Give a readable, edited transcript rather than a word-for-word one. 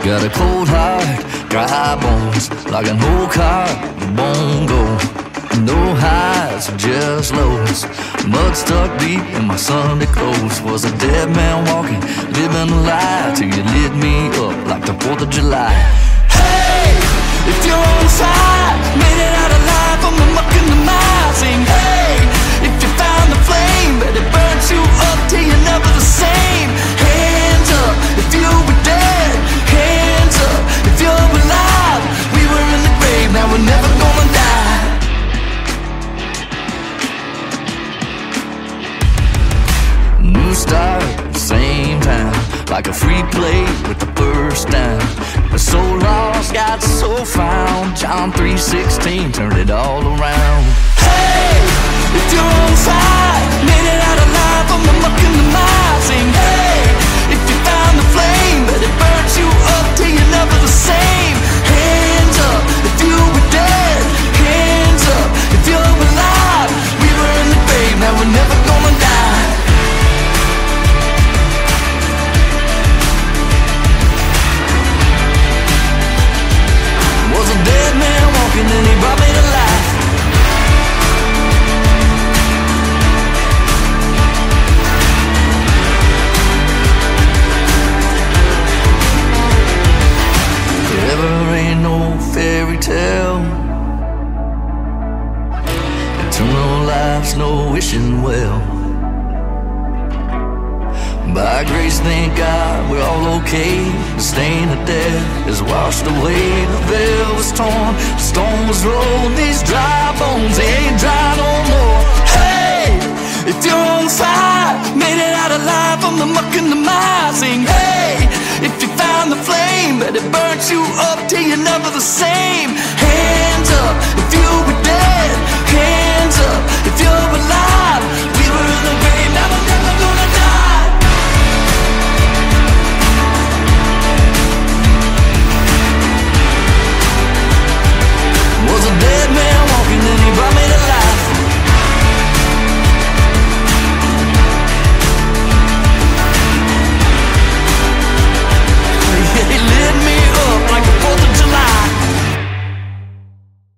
Got a cold heart, dry bones, like an old car, won't go. No highs, just lows. Mud stuck deep in my Sunday clothes. Was a dead man walking, living a lie, till you lit me up like the 4th of July. Hey, if you're on the side, made it out alive from the muck and the mire. Sing, hey, if you found the flame, but it burnt you up till you're never the same. Hands up if you were dead. Hands up if you're alive. We were in the grave, now we're never gonna die. New start, same time, like a free play with the first down. But so lost, got so found. John 3:16 turned it all around. Hey, if you're on side, made it out alive from the muck and the mire. Sing, hey, if you found the flame, but it burnt you up till you're never the same. Hands up if you were dead. Hands up if you're alive. We were in the grave, now we're never gonna die. Was a dead man walking and he brought me to life. There ain't no fairy tale. Eternal life's no wishing well. By grace, thank God, we're all okay. The stain of death is washed away. The veil was torn, the stone was rolled. These dry bones, they ain't dry no more. Hey, if you're on side, made it out alive from the muck and the mire. Sing, hey, if you found the flame, but it burnt you up till you're never the same. Hands up if you were dead. Hands up